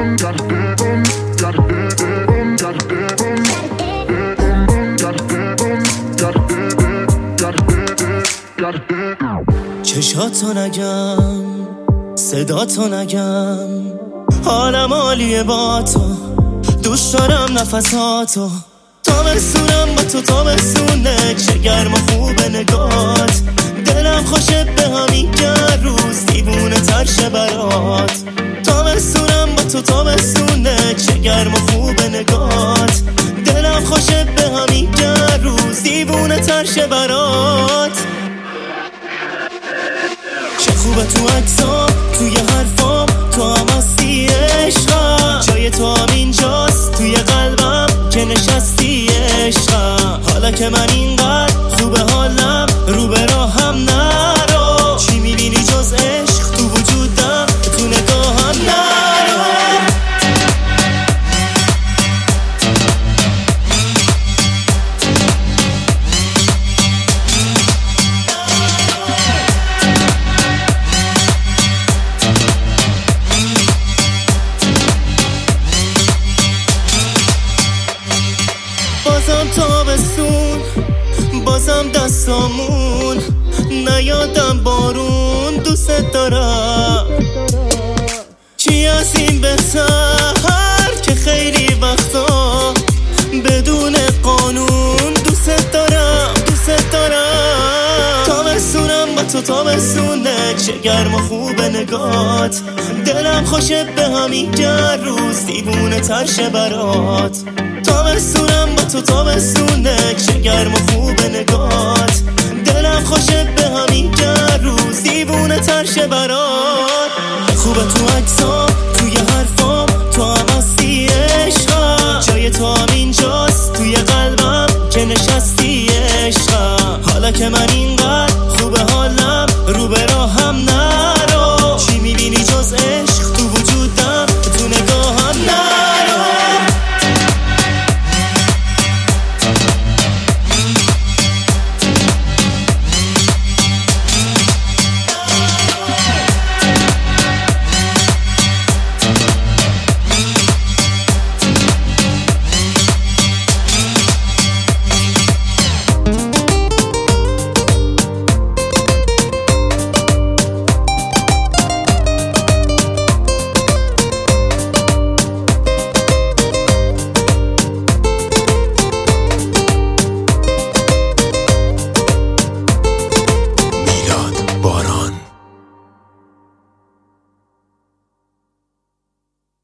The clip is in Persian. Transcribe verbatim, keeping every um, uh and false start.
چشاتو نگم، صداتو نگم، حالم عالیه با تو، دوست دارم نفساتو، تابستونم با تو تابستونه، چه گرم و خوبه نگات، دلم خوشه به همین گر روز دیوونه تر شه برات. تابستونم با تو تابستونه، چه گرم و خوبه نگات، دلم خوشه به همین گر روز دیوونه تر شه برات. چه خوبه تو عکسام، توی حرفام، تو هم هستی عشقم، جای تو هم اینجاست توی قلبم که نشستی عشقم. حالا که من اینقدر خوبه حالم، رو به راهم نرو، چی میبینی جز عشق تو وجودم، تو نگاهم نرو. بازم تابستون، بازم دستامون، نیادم بارون، دوست دارم. چی از این بهتر که خیلی وقتا بدون قانون دوست دارم، دوست دارم. تابستونم با تو تابستونه، چه گرم و خوبه نگات، دلم خوشه به همین گر روز دیوونه تر شه برات. تابستونم با تو تابستونه، چه گرم و خوبه نگات، دلم خوشه به همین گر روز دیوونه تر شه برات. خوبه تو عکسام، توی حرفام، تو هم هستی عشقم، جای تو هم اینجاست توی قلبم که نشستی عشقم. حالا که من این